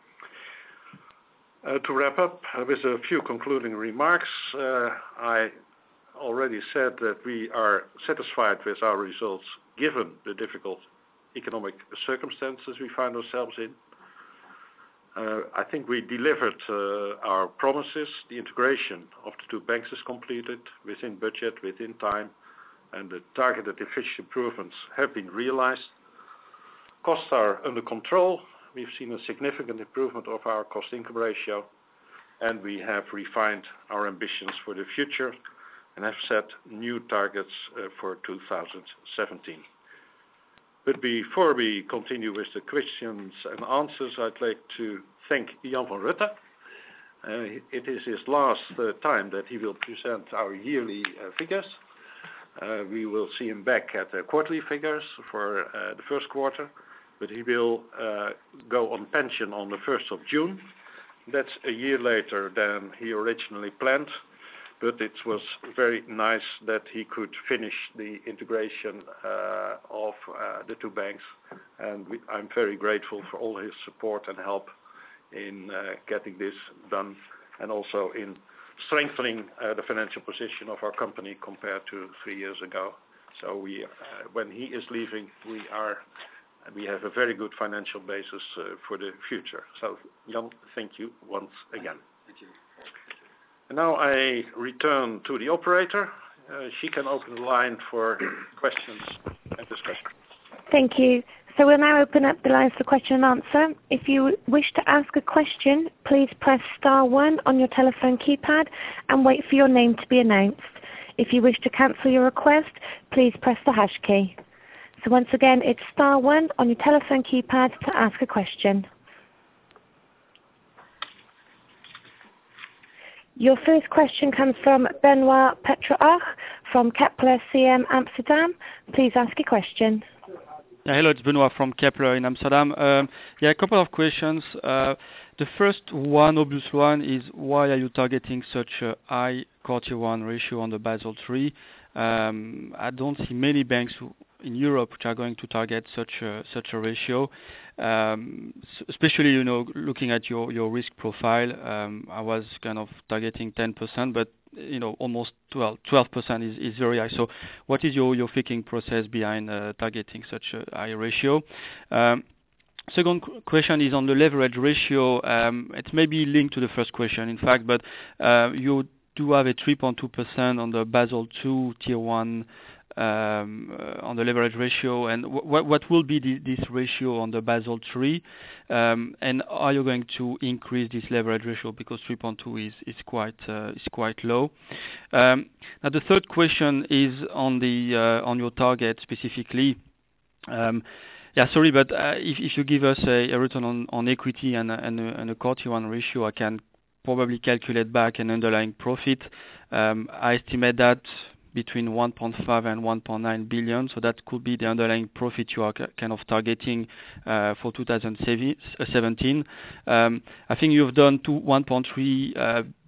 Uh, to wrap up uh, with a few concluding remarks, uh, I already said that we are satisfied with our results given the difficult economic circumstances we find ourselves in. Uh, I think we delivered uh, our promises. The integration of the two banks is completed within budget, within time, and the targeted efficiency improvements have been realized. Costs are under control. We've seen a significant improvement of our cost-income ratio, and we have refined our ambitions for the future and have set new targets uh, for two thousand seventeen. But before we continue with the questions and answers, I'd like to thank Jan van Rutte. Uh, it is his last uh, time that he will present our yearly uh, figures. Uh, we will see him back at the quarterly figures for uh, the first quarter, but he will uh, go on pension on the first of June. That's a year later than he originally planned. But it was very nice that he could finish the integration uh, of uh, the two banks, and we, I'm very grateful for all his support and help in uh, getting this done, and also in strengthening uh, the financial position of our company compared to three years ago. So we, uh, when he is leaving, we are we have a very good financial basis uh, for the future. So Jan, thank you once again. Thank you. And now I return to the operator. Uh, she can open the line for questions and discussion. Thank you. So we'll now open up the lines for question and answer. If you wish to ask a question, please press star one on your telephone keypad and wait for your name to be announced. If you wish to cancel your request, please press the hash key. So once again, it's star one on your telephone keypad to ask a question. Your first question comes from Benoit Petrarch from Kepler C M Amsterdam. Please ask your question. Yeah, hello, it's Benoit from Kepler in Amsterdam. Um, yeah, a couple of questions. Uh, the first one, obvious one, is why are you targeting such a high Core Tier one ratio on the Basel three? Um, I don't see many banks who, in Europe which are going to target such a, such a ratio. Um, especially, you know, looking at your, your risk profile, um, I was kind of targeting ten percent, but, you know, almost twelve percent is, is very high. So what is your, your thinking process behind uh, targeting such a high ratio? Um, second question is on the leverage ratio. Um, it may be linked to the first question, in fact, but uh, you do have a three point two percent on the Basel two Tier one Um, uh, on the leverage ratio, and w- what will be the, this ratio on the Basel three, um, and are you going to increase this leverage ratio because three point two is is quite uh, is quite low. Um, now the third question is on the uh, on your target specifically. Um, yeah, sorry, but uh, if if you give us a, a return on, on equity and a, and a, and a Core Tier one ratio, I can probably calculate back an underlying profit. Um, I estimate that between one point five and one point nine billion, so that could be the underlying profit you are kind of targeting uh, for two thousand seventeen. Um, I think you've done two, one point three uh,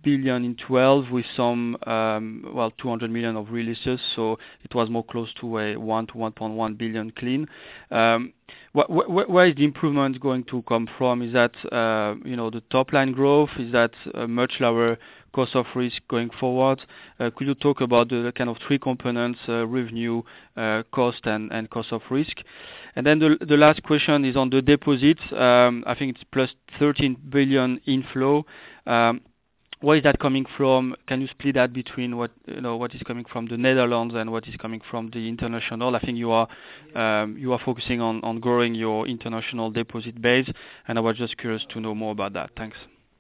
billion in twelve with some, um, well, two hundred million of releases, so it was more close to a one to one point one billion clean. Um, wh- wh- where is the improvement going to come from? Is that, uh, you know, the top line growth? Is that a much lower cost of risk going forward? Uh, could you talk about the kind of three components, uh, revenue, uh, cost, and, and cost of risk? And then the, the last question is on the deposits. Um, I think it's plus thirteen billion inflow. Um, where is that coming from? Can you split that between what you know what is coming from the Netherlands and what is coming from the international? I think you are um, you are focusing on, on growing your international deposit base, and I was just curious to know more about that. Thanks.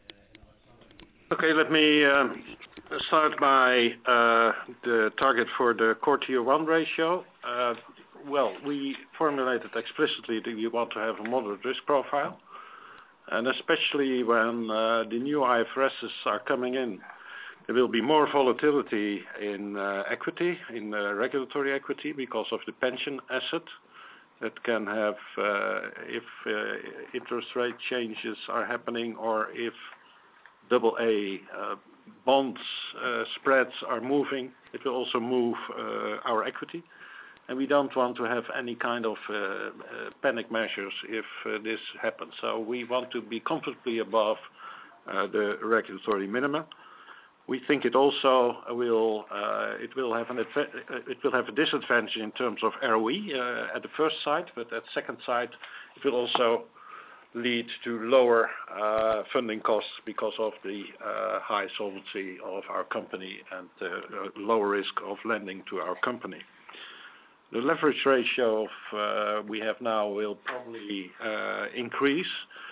Okay, let me um, start by uh, the target for the core tier one ratio. Uh, well, we formulated explicitly that we want to have a moderate risk profile, and especially when uh, the new I F R Ss are coming in, there will be more volatility in uh, equity, in uh, regulatory equity, because of the pension asset that can have, uh, if uh, interest rate changes are happening, or if double A uh, bonds uh, spreads are moving, it will also move uh, our equity. And we don't want to have any kind of uh, uh, panic measures if uh, this happens. So we want to be comfortably above uh, the regulatory minimum. We think it also will uh, it will have an adva- it will have a disadvantage in terms of R O E uh, at the first side, but at second side it will also lead to lower uh, funding costs because of the uh, high solvency of our company and uh, lower risk of lending to our company. The leverage ratio of, uh, we have now will probably uh, increase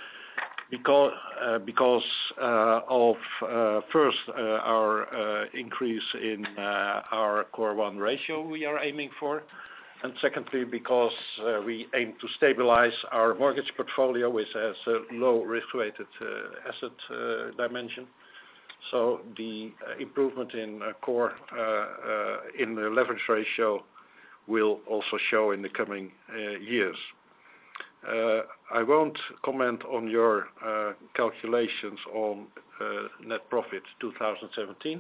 because uh, because uh, of uh, first uh, our uh, increase in uh, our core one ratio we are aiming for, and secondly because uh, we aim to stabilize our mortgage portfolio, which has a low risk-weighted uh, asset uh, dimension. So the uh, improvement in uh, core uh, uh, in the leverage ratio will also show in the coming uh, years. Uh, I won't comment on your uh, calculations on uh, net profit two thousand seventeen,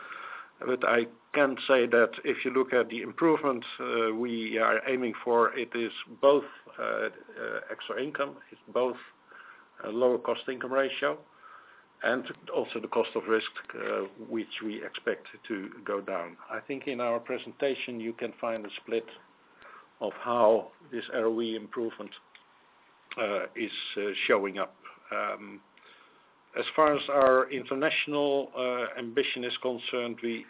but I can say that if you look at the improvement uh, we are aiming for, it is both uh, uh, extra income, it's both a lower cost income ratio, and also the cost of risk, uh, which we expect to go down. I think in our presentation you can find a split of how this R O E improvement uh, is uh, showing up. Um, as far as our international uh, ambition is concerned, we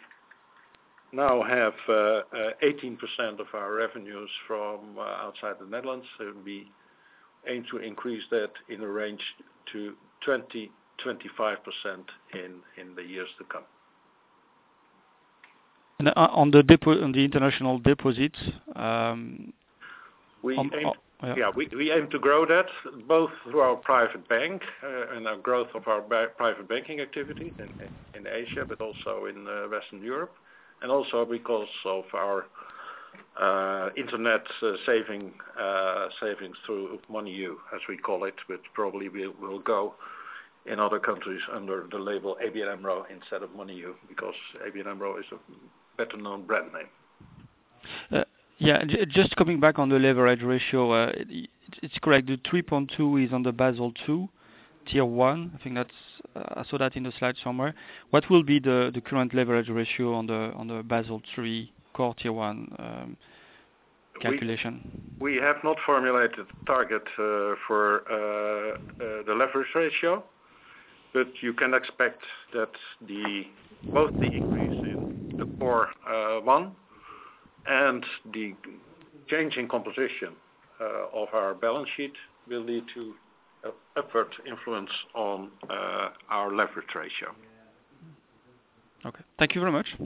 now have uh, uh, eighteen percent of our revenues from uh, outside the Netherlands, and we aim to increase that in a range to twenty twenty-five percent in, in the years to come. And on the depo- on the international deposits, um, we um, aim, oh, yeah. yeah, we, we aim to grow that both through our private bank uh, and our growth of our ba- private banking activity in, in Asia, but also in uh, Western Europe, and also because of our uh, internet uh, saving uh, savings through MoneyU, as we call it, which probably will will go in other countries under the label A B N AMRO instead of MoneyU, because A B N AMRO is a better known brand name. Uh, yeah, j- just coming back on the leverage ratio, uh, it, it's correct. The three point two is on the Basel two, tier one. I think that's uh, I saw that in the slide somewhere. What will be the, the current leverage ratio on the on the Basel three core tier one um, calculation? We, we have not formulated a target uh, for uh, uh, the leverage ratio. But you can expect that the both the increase in the core uh, one and the changing composition uh, of our balance sheet will lead to uh, upward influence on uh, our leverage ratio. Okay. Thank you very much.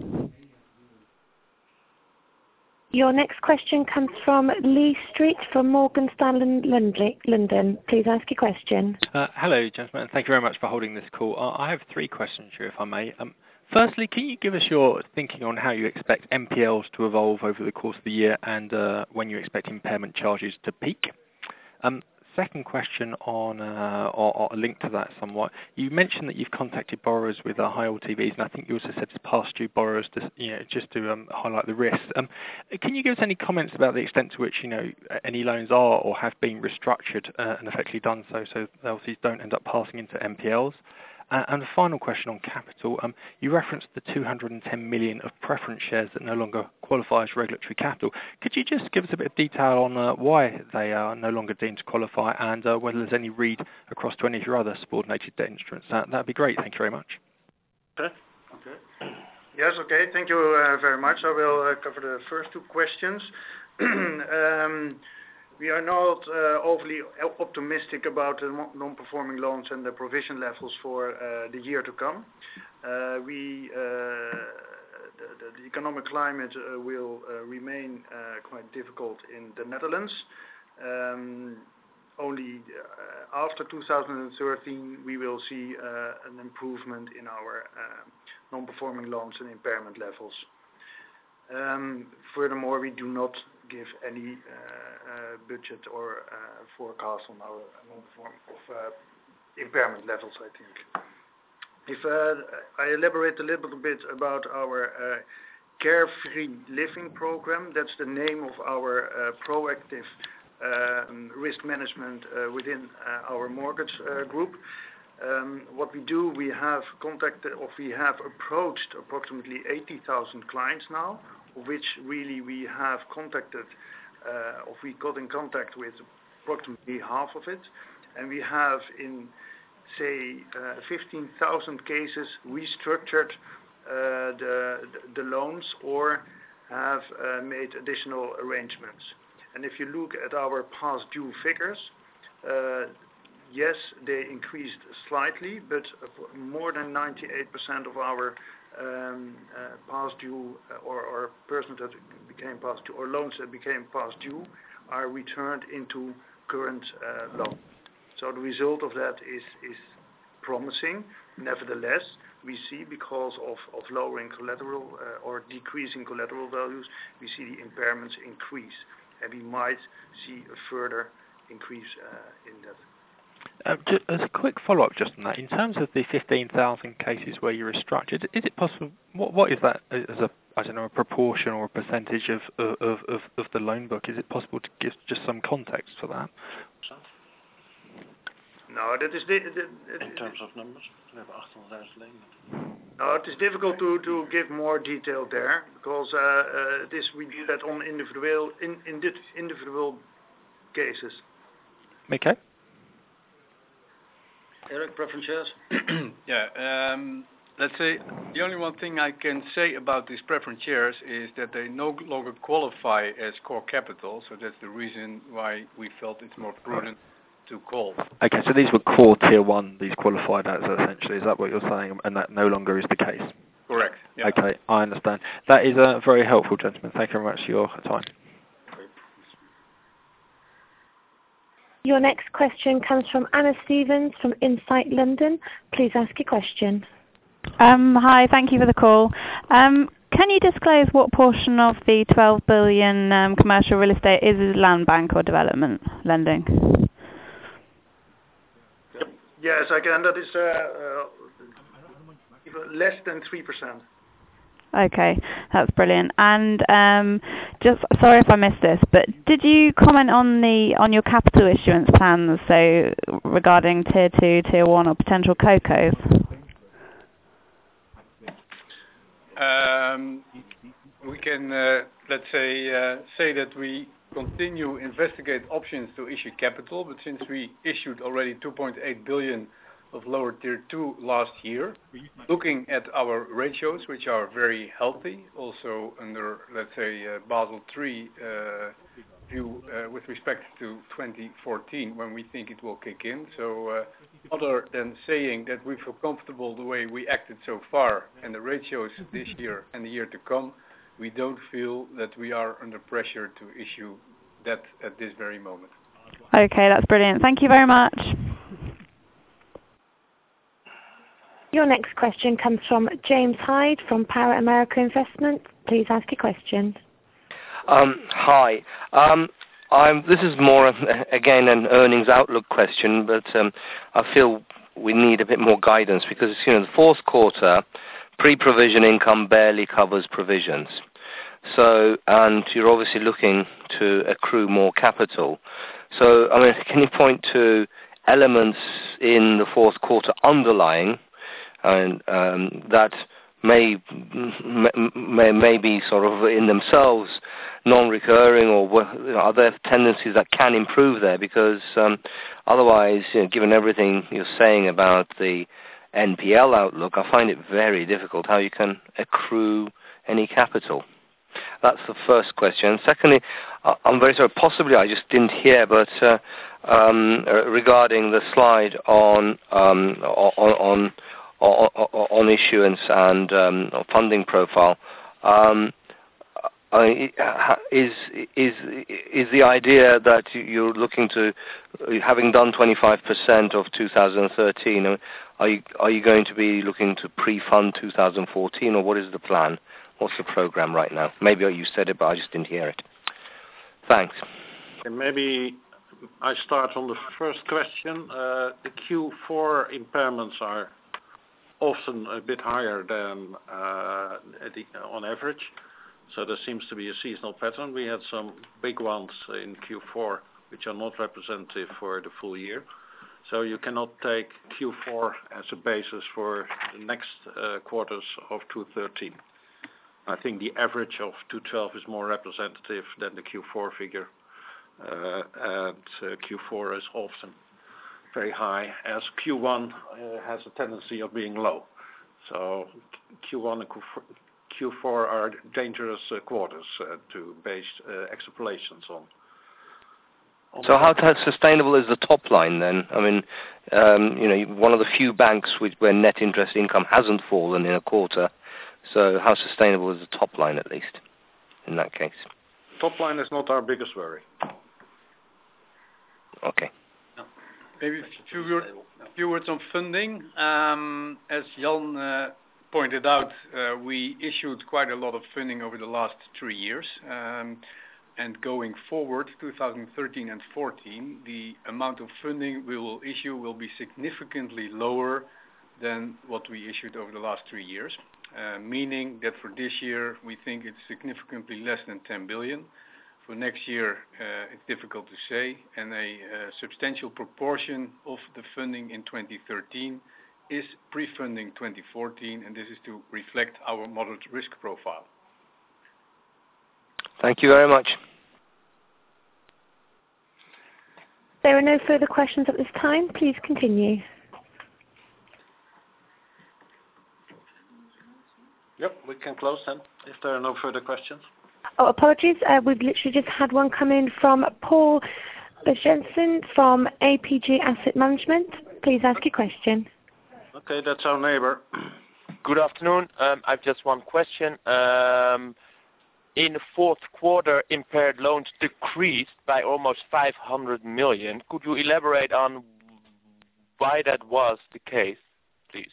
Your next question comes from Lee Street from Morgan Stanley, London. Please ask your question. Uh, hello, gentlemen. Thank you very much for holding this call. Uh, I have three questions here, if I may. Um, firstly, can you give us your thinking on how you expect N P Ls to evolve over the course of the year and uh, when you expect impairment charges to peak? Um, second question on, uh, or, or a link to that somewhat. You mentioned that you've contacted borrowers with uh, high L T Vs, and I think you also said it's past due borrowers, to, you know, just to um, highlight the risks. Um, can you give us any comments about the extent to which, you know, any loans are or have been restructured uh, and effectively done so, so the L Cs don't end up passing into N P Ls? Uh, and a final question on capital. Um, you referenced the two hundred ten million of preference shares that no longer qualify as regulatory capital. Could you just give us a bit of detail on uh, why they are no longer deemed to qualify, and uh, whether there's any read across to any of your other subordinated debt instruments? That would be great. Thank you very much. Okay. Okay. Yes, okay. Thank you uh, very much. I will uh, cover the first two questions. um, We are not uh, overly optimistic about the non-performing loans and the provision levels for uh, the year to come. Uh, we, uh, the, the economic climate uh, will uh, remain uh, quite difficult in the Netherlands. Um, only uh, after two thousand thirteen we will see uh, an improvement in our uh, non-performing loans and impairment levels. Um, furthermore, we do not give any uh, uh, budget or uh, forecast on our non-perform of uh, impairment levels, I think. If uh, I elaborate a little bit about our uh, Carefree Living program, that's the name of our uh, proactive um, risk management uh, within uh, our mortgage uh, group. Um, what we do, we have contacted, or we have approached approximately eighty thousand clients now, of which really we have contacted, uh, or we got in contact with approximately half of it, and we have in, say, uh, fifteen thousand cases restructured uh, the, the loans or have uh, made additional arrangements. And if you look at our past due figures, uh, yes, they increased slightly, but more than ninety-eight percent of our um, uh, past due uh, or, or persons that became past due or loans that became past due are returned into current uh, loan. So the result of that is, is promising. Nevertheless, we see because of, of lowering collateral uh, or decreasing collateral values, we see the impairments increase, and we might see a further increase uh, in that. Uh, just as a quick follow-up just on that, in terms of the fifteen thousand cases where you're restructured, is it possible, what, what is that as a, I don't know, a proportion or a percentage of, of, of, of the loan book? Is it possible to give just some context for that? No, that is... The, the, the, in terms of numbers, we have eight hundred thousand lenen. No, it is difficult to, to give more detail there, because uh, uh, this we do that on individual, in, in individual cases. Okay. Eric, preference shares? Yeah, um, let's say the only one thing I can say about these preference shares is that they no longer qualify as core capital, so that's the reason why we felt it's more prudent to call. Okay, so these were core tier one, these qualified as essentially, is that what you're saying, and that no longer is the case? Correct. Yeah. Okay, I understand. That is uh, very helpful, gentlemen. Thank you very much for your time. Your next question comes from Anna Stevens from Insight London. Please ask your question. Um, hi, thank you for the call. Um, can you disclose what portion of the twelve billion um, commercial real estate is land bank or development lending? Yes, I can. That is uh, uh, less than three percent. Okay, that's brilliant. And um, just sorry if I missed this, but did you comment on the on your capital issuance plans, so regarding tier two, tier one, or potential CoCos? Um, we can uh, let's say uh, say that we continue investigate options to issue capital, but since we issued already two point eight billion of lower tier two last year, looking at our ratios, which are very healthy, also under, let's say, uh, Basel three uh, view uh, with respect to twenty fourteen, when we think it will kick in. So uh, other than saying that we feel comfortable the way we acted so far and the ratios this year and the year to come, we don't feel that we are under pressure to issue that at this very moment. Okay, that's brilliant. Thank you very much. Your next question comes from James Hyde from Para America Investment. Please ask your question. Um, hi. Um, I'm, this is more, again, an earnings outlook question, but um, I feel we need a bit more guidance because, you know, the fourth quarter, pre-provision income barely covers provisions. So, and you're obviously looking to accrue more capital. So, I mean, can you point to elements in the fourth quarter underlying and um, that may, may may be sort of in themselves non-recurring, or you know, are there tendencies that can improve there? Because um, otherwise, you know, given everything you're saying about the N P L outlook, I find it very difficult how you can accrue any capital. That's the first question. Secondly, I'm very sorry, possibly I just didn't hear, but uh, um, regarding the slide on um, on, on, on issuance and um, funding profile, um, is is is the idea that you're looking to, having done twenty-five percent of two thousand thirteen, are you are you going to be looking to pre-fund two thousand fourteen, or what is the plan? What's the program right now? Maybe you said it, but I just didn't hear it. Thanks. And maybe I start on the first question. Uh, the Q four impairments are often a bit higher than uh, the, on average. So there seems to be a seasonal pattern. We had some big ones in Q four, which are not representative for the full year. So you cannot take Q four as a basis for the next uh, quarters of two thousand thirteen. I think the average of two thousand twelve is more representative than the Q four figure. Uh, and uh, Q four is often very high, as Q one uh, has a tendency of being low. So Q one and Q four are dangerous uh, quarters uh, to base uh, extrapolations on. on so how t- sustainable is the top line then? I mean, um, you know, one of the few banks which, where net interest income hasn't fallen in a quarter. So how sustainable is the top line, at least, in that case? Top line is not our biggest worry. Okay. No. Maybe a few, word, few words on funding. Um, as Jan uh, pointed out, uh, we issued quite a lot of funding over the last three years. Um, and going forward, two thousand thirteen and fourteen, the amount of funding we will issue will be significantly lower than what we issued over the last three years. Uh, meaning that for this year we think it's significantly less than ten billion. For next year uh, it's difficult to say, and a uh, substantial proportion of the funding in twenty thirteen is pre-funding twenty fourteen, and this is to reflect our moderate risk profile. Thank you very much. There are no further questions at this time. Please continue. Yep, we can close then, if there are no further questions. Oh, apologies. Uh, we've literally just had one come in from Paul Jensen from A P G Asset Management. Please ask your question. Okay, that's our neighbor. Good afternoon. Um, I've just one question. Um, in the fourth quarter, impaired loans decreased by almost five hundred million. Could you elaborate on why that was the case, please?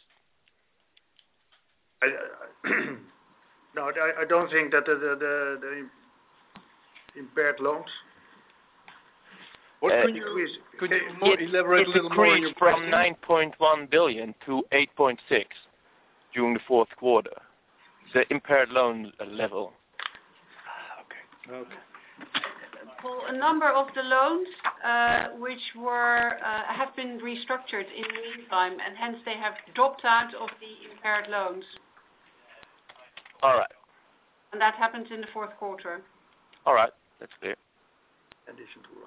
I, no, I, I don't think that the, the, the, the impaired loans. What uh, could you, could you more it, elaborate it a little more on your decreased from question? nine point one billion to eight point six during the fourth quarter. The impaired loan level. Okay. Okay. Paul, a number of the loans uh, which were uh, have been restructured in the meantime, and hence they have dropped out of the impaired loans. All right. And that happened in the fourth quarter. All right, that's clear. Addition to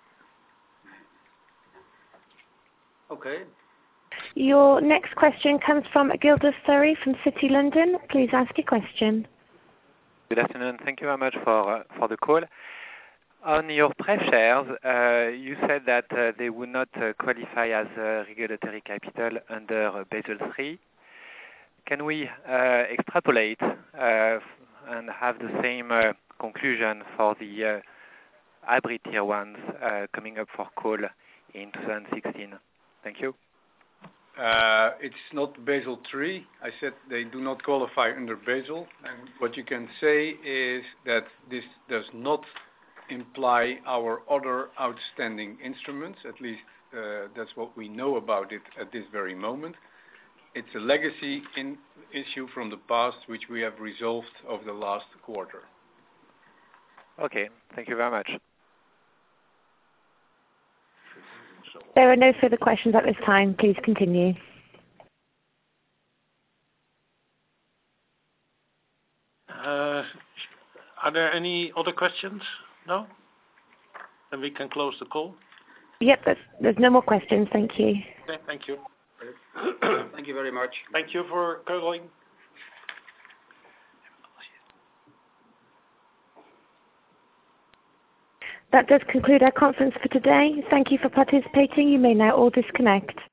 write-offs. Okay. Your next question comes from Gildas Surrey from City London. Please ask your question. Good afternoon. Thank you very much for uh, for the call. On your pref shares, uh, you said that uh, they would not uh, qualify as uh, regulatory capital under uh, Basel three. Can we uh, extrapolate uh, and have the same uh, conclusion for the uh, hybrid tier ones uh, coming up for call in two thousand sixteen? Thank you. Uh, it's not Basel three. I said they do not qualify under Basel. And what you can say is that this does not imply our other outstanding instruments. At least uh, that's what we know about it at this very moment. It's a legacy in issue from the past, which we have resolved over the last quarter. Okay, thank you very much. There are no further questions at this time. Please continue. Uh, are there any other questions? No? Then we can close the call. Yep, there's, there's no more questions. Thank you. Okay, thank you. Thank you very much. Thank you for calling. That does conclude our conference for today. Thank you for participating. You may now all disconnect.